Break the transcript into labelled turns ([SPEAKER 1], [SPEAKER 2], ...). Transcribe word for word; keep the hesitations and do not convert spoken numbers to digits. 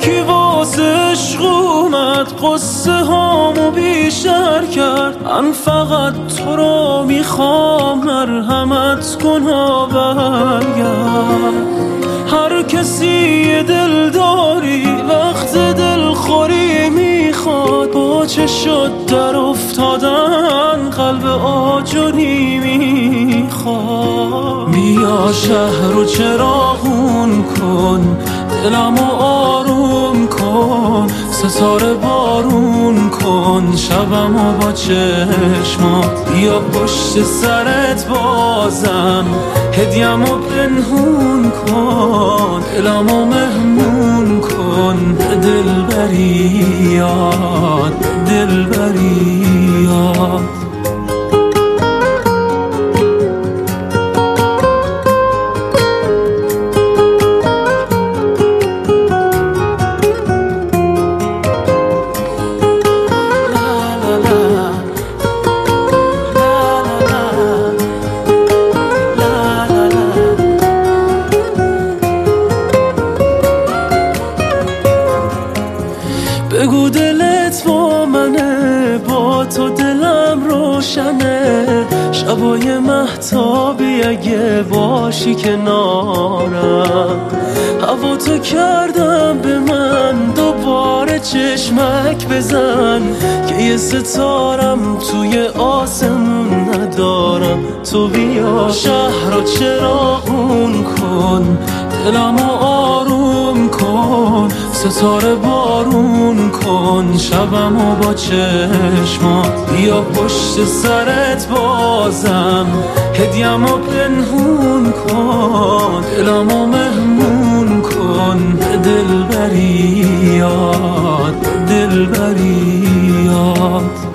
[SPEAKER 1] یکی واسه عشق اومد قصه هامو بیشتر کرد. من فقط تو رو میخوام مرحمت کن و برگرد. هر کسی دل داری وقت دلخوری میخواد، با چه شد در افتادن قلب آجری میخواد. بیا شهر رو چراغون کن، دلمو آروم کن، ستاره بارون کن شبمو با چشمات. بیا پشت سرت بازم هدیه‌مو پنهون کن، دلمو مهمون کن به دلبریات، دلبریات. بگو دلت با منه، با تو دلم روشنه. شبای مهتابی اگه باشی کنارم، هوا تو کردم به من دوباره چشمک بزن که یه ستارم توی آسمون ندارم. تو بیا شهر رو چراغون کن، دلمو آروم کن، ستاره بارون کن شبمو با چشمات. بیا پشت سرت بازم هدیه‌مو پنهون کن، دلمو مهمون کن به دلبریات، دلبریات.